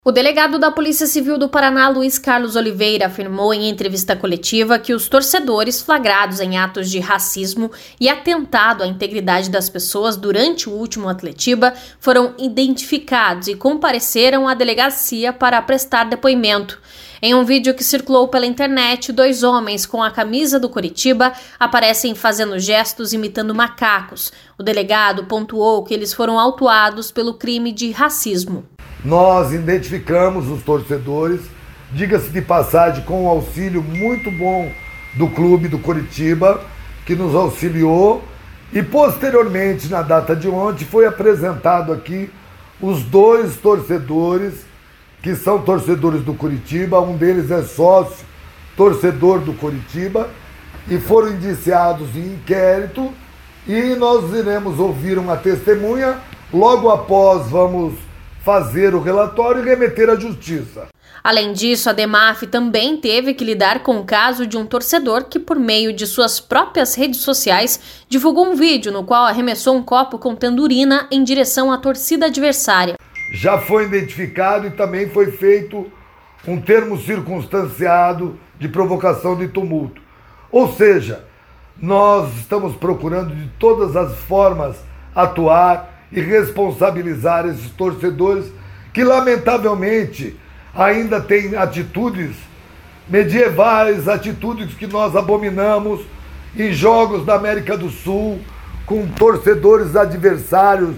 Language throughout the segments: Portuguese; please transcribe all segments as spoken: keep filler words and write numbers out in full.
O delegado da Polícia Civil do Paraná, Luiz Carlos Oliveira, afirmou em entrevista coletiva que os torcedores flagrados em atos de racismo e atentado à integridade das pessoas durante o último Atletiba foram identificados e compareceram à delegacia para prestar depoimento. Em um vídeo que circulou pela internet, dois homens com a camisa do Coritiba aparecem fazendo gestos imitando macacos. O delegado pontuou que eles foram autuados pelo crime de racismo. Nós identificamos os torcedores, diga-se de passagem, com um auxílio muito bom do clube do Coritiba, que nos auxiliou, e posteriormente, na data de ontem, foi apresentado aqui os dois torcedores, que são torcedores do Coritiba, um deles é sócio, torcedor do Coritiba, e foram indiciados em inquérito, e nós iremos ouvir uma testemunha, logo após vamos fazer o relatório e remeter à justiça. Além disso, a DEMAF também teve que lidar com o caso de um torcedor que, por meio de suas próprias redes sociais, divulgou um vídeo no qual arremessou um copo contendo urina em direção à torcida adversária. Já foi identificado e também foi feito um termo circunstanciado de provocação de tumulto. Ou seja, nós estamos procurando de todas as formas atuar e responsabilizar esses torcedores que, lamentavelmente, ainda têm atitudes medievais, atitudes que nós abominamos em jogos da América do Sul, com torcedores adversários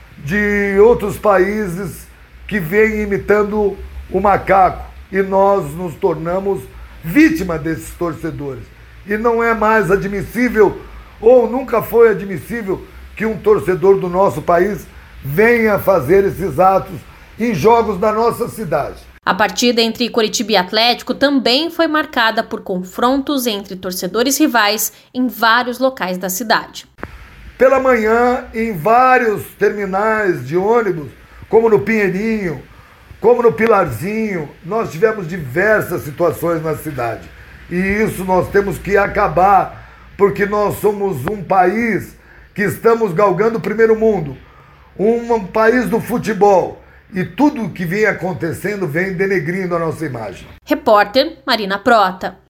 de outros países que vêm imitando o macaco, e nós nos tornamos vítima desses torcedores. E não é mais admissível, ou nunca foi admissível, que um torcedor do nosso país venha fazer esses atos em jogos da nossa cidade. A partida entre Coritiba e Atlético também foi marcada por confrontos entre torcedores rivais em vários locais da cidade. Pela manhã, em vários terminais de ônibus, como no Pinheirinho, como no Pilarzinho, nós tivemos diversas situações na cidade. E isso nós temos que acabar, porque nós somos um país que estamos galgando o primeiro mundo, um país do futebol, e tudo o que vem acontecendo vem denegrindo a nossa imagem. Repórter Marina Prota.